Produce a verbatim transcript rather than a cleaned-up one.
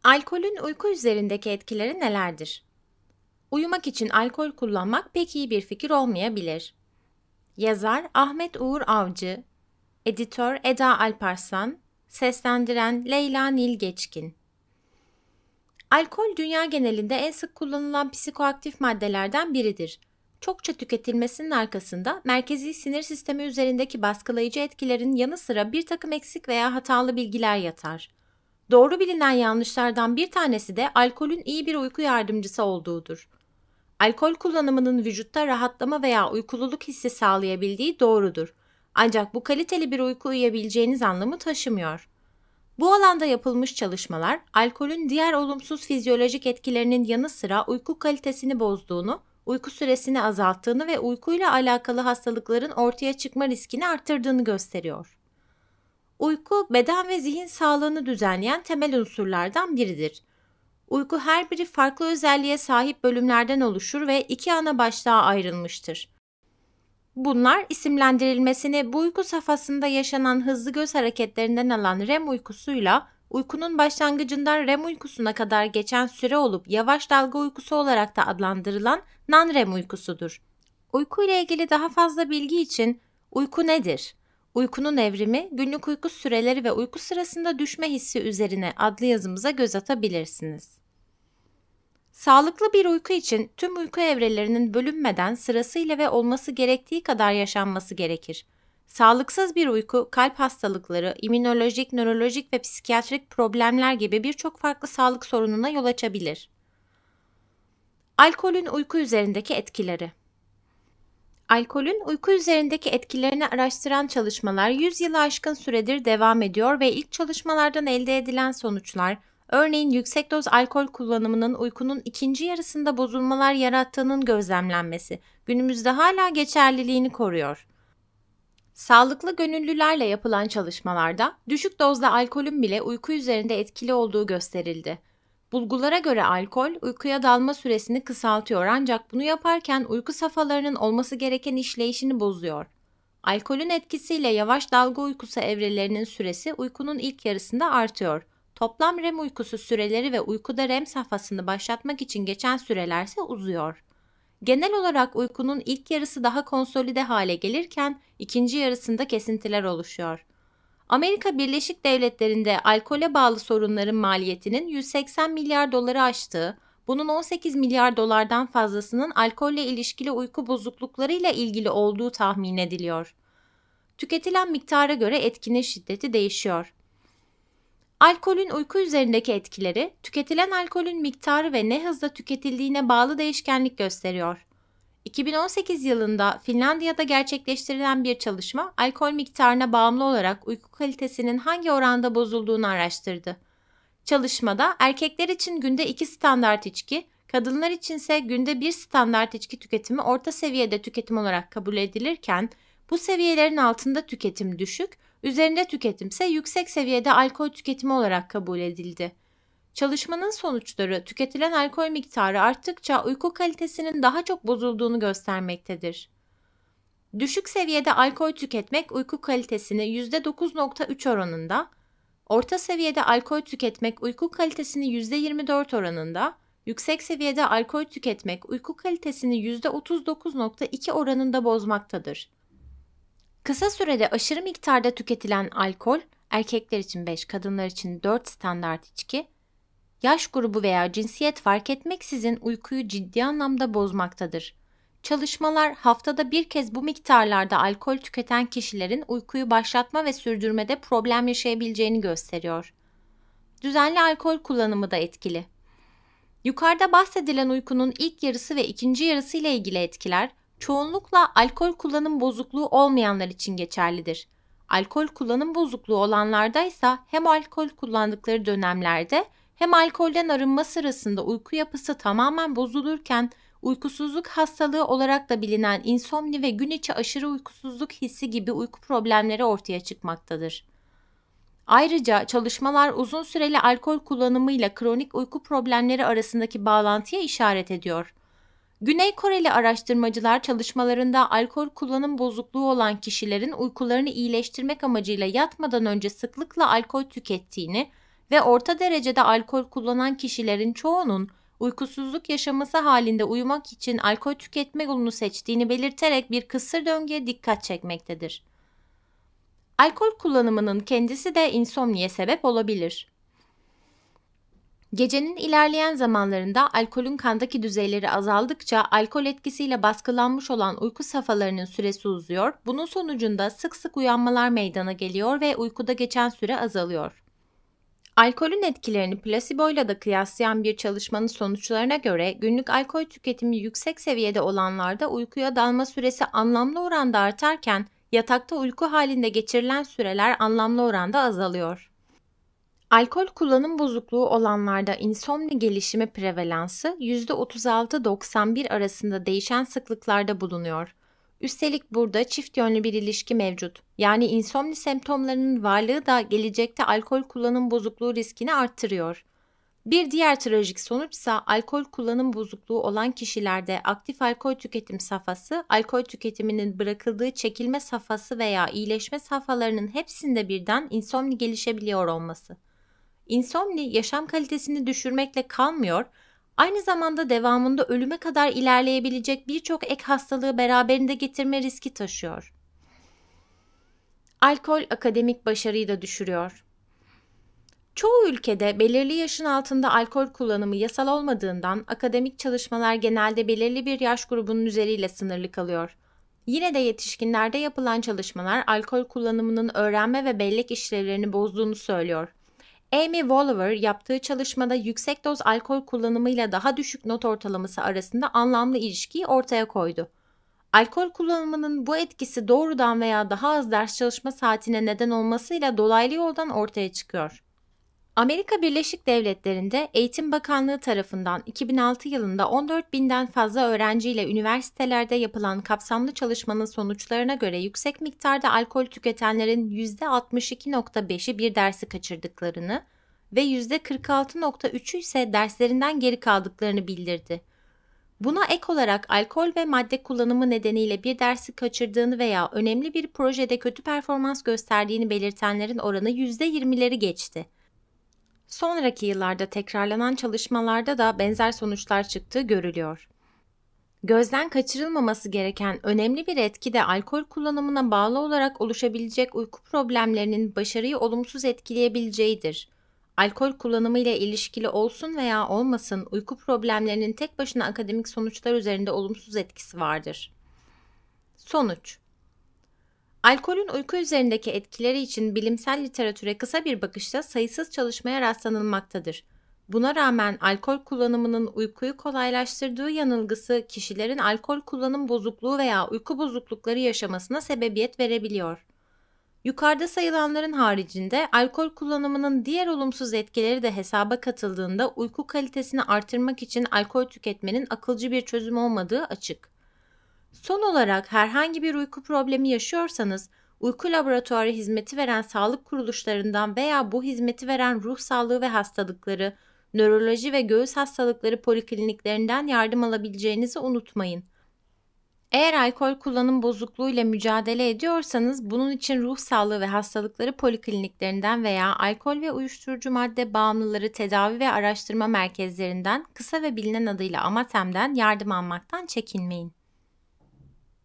Alkolün uyku üzerindeki etkileri nelerdir? Uyumak için alkol kullanmak pek iyi bir fikir olmayabilir. Yazar Ahmet Uğur Avcı, editör Eda Alparslan, seslendiren Leyla Nil Geçkin. Alkol dünya genelinde en sık kullanılan psikoaktif maddelerden biridir. Çokça tüketilmesinin arkasında merkezi sinir sistemi üzerindeki baskılayıcı etkilerin yanı sıra bir takım eksik veya hatalı bilgiler yatar. Doğru bilinen yanlışlardan bir tanesi de alkolün iyi bir uyku yardımcısı olduğudur. Alkol kullanımının vücutta rahatlama veya uykululuk hissi sağlayabildiği doğrudur. Ancak bu kaliteli bir uyku uyuyabileceğiniz anlamı taşımıyor. Bu alanda yapılmış çalışmalar, alkolün diğer olumsuz fizyolojik etkilerinin yanı sıra uyku kalitesini bozduğunu, uyku süresini azalttığını ve uykuyla alakalı hastalıkların ortaya çıkma riskini arttırdığını gösteriyor. Uyku, beden ve zihin sağlığını düzenleyen temel unsurlardan biridir. Uyku her biri farklı özelliğe sahip bölümlerden oluşur ve iki ana başlığa ayrılmıştır. Bunlar isimlendirilmesini bu uyku safhasında yaşanan hızlı göz hareketlerinden alan REM uykusuyla uykunun başlangıcından REM uykusuna kadar geçen süre olup yavaş dalga uykusu olarak da adlandırılan non-REM uykusudur. Uyku ile ilgili daha fazla bilgi için uyku nedir? Uykunun evrimi, günlük uyku süreleri ve uyku sırasında düşme hissi üzerine adlı yazımıza göz atabilirsiniz. Sağlıklı bir uyku için tüm uyku evrelerinin bölünmeden sırasıyla ve olması gerektiği kadar yaşanması gerekir. Sağlıksız bir uyku, kalp hastalıkları, immünolojik, nörolojik ve psikiyatrik problemler gibi birçok farklı sağlık sorununa yol açabilir. Alkolün uyku üzerindeki etkileri. Alkolün uyku üzerindeki etkilerini araştıran çalışmalar yüz yılı aşkın süredir devam ediyor ve ilk çalışmalardan elde edilen sonuçlar, örneğin yüksek doz alkol kullanımının uykunun ikinci yarısında bozulmalar yarattığının gözlemlenmesi, günümüzde hala geçerliliğini koruyor. Sağlıklı gönüllülerle yapılan çalışmalarda düşük dozda alkolün bile uyku üzerinde etkili olduğu gösterildi. Bulgulara göre alkol, uykuya dalma süresini kısaltıyor ancak bunu yaparken uyku safhalarının olması gereken işleyişini bozuyor. Alkolün etkisiyle yavaş dalga uykusu evrelerinin süresi uykunun ilk yarısında artıyor. Toplam REM uykusu süreleri ve uykuda REM safhasını başlatmak için geçen sürelerse uzuyor. Genel olarak uykunun ilk yarısı daha konsolide hale gelirken ikinci yarısında kesintiler oluşuyor. Amerika Birleşik Devletleri'nde alkole bağlı sorunların maliyetinin yüz seksen milyar doları aştığı, bunun on sekiz milyar dolardan fazlasının alkolle ilişkili uyku bozukluklarıyla ilgili olduğu tahmin ediliyor. Tüketilen miktara göre etkinin şiddeti değişiyor. Alkolün uyku üzerindeki etkileri, tüketilen alkolün miktarı ve ne hızla tüketildiğine bağlı değişkenlik gösteriyor. iki bin on sekiz yılında Finlandiya'da gerçekleştirilen bir çalışma, alkol miktarına bağımlı olarak uyku kalitesinin hangi oranda bozulduğunu araştırdı. Çalışmada erkekler için günde iki standart içki, kadınlar içinse günde bir standart içki tüketimi orta seviyede tüketim olarak kabul edilirken, bu seviyelerin altında tüketim düşük, üzerinde tüketimse yüksek seviyede alkol tüketimi olarak kabul edildi. Çalışmanın sonuçları tüketilen alkol miktarı arttıkça uyku kalitesinin daha çok bozulduğunu göstermektedir. Düşük seviyede alkol tüketmek uyku kalitesini yüzde dokuz virgül üç oranında, orta seviyede alkol tüketmek uyku kalitesini yüzde yirmi dört oranında, yüksek seviyede alkol tüketmek uyku kalitesini yüzde otuz dokuz virgül iki oranında bozmaktadır. Kısa sürede aşırı miktarda tüketilen alkol, erkekler için beş, kadınlar için dört standart içki, yaş grubu veya cinsiyet fark etmeksizin uykuyu ciddi anlamda bozmaktadır. Çalışmalar haftada bir kez bu miktarlarda alkol tüketen kişilerin uykuyu başlatma ve sürdürmede problem yaşayabileceğini gösteriyor. Düzenli alkol kullanımı da etkili. Yukarıda bahsedilen uykunun ilk yarısı ve ikinci yarısı ile ilgili etkiler, çoğunlukla alkol kullanım bozukluğu olmayanlar için geçerlidir. Alkol kullanım bozukluğu olanlarda ise hem alkol kullandıkları dönemlerde hem alkolden arınma sırasında uyku yapısı tamamen bozulurken uykusuzluk hastalığı olarak da bilinen insomni ve gün içi aşırı uykusuzluk hissi gibi uyku problemleri ortaya çıkmaktadır. Ayrıca çalışmalar uzun süreli alkol kullanımıyla kronik uyku problemleri arasındaki bağlantıya işaret ediyor. Güney Koreli araştırmacılar çalışmalarında alkol kullanım bozukluğu olan kişilerin uykularını iyileştirmek amacıyla yatmadan önce sıklıkla alkol tükettiğini ve orta derecede alkol kullanan kişilerin çoğunun uykusuzluk yaşaması halinde uyumak için alkol tüketme yolunu seçtiğini belirterek bir kısır döngüye dikkat çekmektedir. Alkol kullanımının kendisi de insomniye sebep olabilir. Gecenin ilerleyen zamanlarında alkolün kandaki düzeyleri azaldıkça alkol etkisiyle baskılanmış olan uyku safhalarının süresi uzuyor. Bunun sonucunda sık sık uyanmalar meydana geliyor ve uykuda geçen süre azalıyor. Alkolün etkilerini plaseboyla da kıyaslayan bir çalışmanın sonuçlarına göre günlük alkol tüketimi yüksek seviyede olanlarda uykuya dalma süresi anlamlı oranda artarken yatakta uyku halinde geçirilen süreler anlamlı oranda azalıyor. Alkol kullanım bozukluğu olanlarda insomni gelişimi prevalansı yüzde otuz altı doksan bir arasında değişen sıklıklarda bulunuyor. Üstelik burada çift yönlü bir ilişki mevcut. Yani insomni semptomlarının varlığı da gelecekte alkol kullanım bozukluğu riskini arttırıyor. Bir diğer trajik sonuçsa alkol kullanım bozukluğu olan kişilerde aktif alkol tüketim safhası, alkol tüketiminin bırakıldığı çekilme safhası veya iyileşme safhalarının hepsinde birden insomni gelişebiliyor olması. İnsomni yaşam kalitesini düşürmekle kalmıyor, aynı zamanda devamında ölüme kadar ilerleyebilecek birçok ek hastalığı beraberinde getirme riski taşıyor. Alkol akademik başarıyı da düşürüyor. Çoğu ülkede belirli yaşın altında alkol kullanımı yasal olmadığından akademik çalışmalar genelde belirli bir yaş grubunun üzeriyle sınırlı kalıyor. Yine de yetişkinlerde yapılan çalışmalar alkol kullanımının öğrenme ve bellek işlevlerini bozduğunu söylüyor. Amy Wolver yaptığı çalışmada yüksek doz alkol kullanımıyla daha düşük not ortalaması arasında anlamlı ilişkiyi ortaya koydu. Alkol kullanımının bu etkisi doğrudan veya daha az ders çalışma saatine neden olmasıyla dolaylı yoldan ortaya çıkıyor. Amerika Birleşik Devletleri'nde Eğitim Bakanlığı tarafından iki bin altı yılında on dört binden fazla öğrenciyle üniversitelerde yapılan kapsamlı çalışmanın sonuçlarına göre yüksek miktarda alkol tüketenlerin yüzde altmış iki virgül beşi bir dersi kaçırdıklarını ve yüzde kırk altı virgül üçü ise derslerinden geri kaldıklarını bildirdi. Buna ek olarak alkol ve madde kullanımı nedeniyle bir dersi kaçırdığını veya önemli bir projede kötü performans gösterdiğini belirtenlerin oranı yüzde yirmileri geçti. Sonraki yıllarda tekrarlanan çalışmalarda da benzer sonuçlar çıktığı görülüyor. Gözden kaçırılmaması gereken önemli bir etki de alkol kullanımına bağlı olarak oluşabilecek uyku problemlerinin başarıyı olumsuz etkileyebileceğidir. Alkol kullanımı ile ilişkili olsun veya olmasın uyku problemlerinin tek başına akademik sonuçlar üzerinde olumsuz etkisi vardır. Sonuç: alkolün uyku üzerindeki etkileri için bilimsel literatüre kısa bir bakışta sayısız çalışmaya rastlanılmaktadır. Buna rağmen alkol kullanımının uykuyu kolaylaştırdığı yanılgısı kişilerin alkol kullanım bozukluğu veya uyku bozuklukları yaşamasına sebebiyet verebiliyor. Yukarıda sayılanların haricinde alkol kullanımının diğer olumsuz etkileri de hesaba katıldığında uyku kalitesini artırmak için alkol tüketmenin akılcı bir çözüm olmadığı açık. Son olarak herhangi bir uyku problemi yaşıyorsanız, uyku laboratuvarı hizmeti veren sağlık kuruluşlarından veya bu hizmeti veren ruh sağlığı ve hastalıkları, nöroloji ve göğüs hastalıkları polikliniklerinden yardım alabileceğinizi unutmayın. Eğer alkol kullanım bozukluğuyla mücadele ediyorsanız, bunun için ruh sağlığı ve hastalıkları polikliniklerinden veya alkol ve uyuşturucu madde bağımlıları tedavi ve araştırma merkezlerinden, kısa ve bilinen adıyla AMATEM'den yardım almaktan çekinmeyin.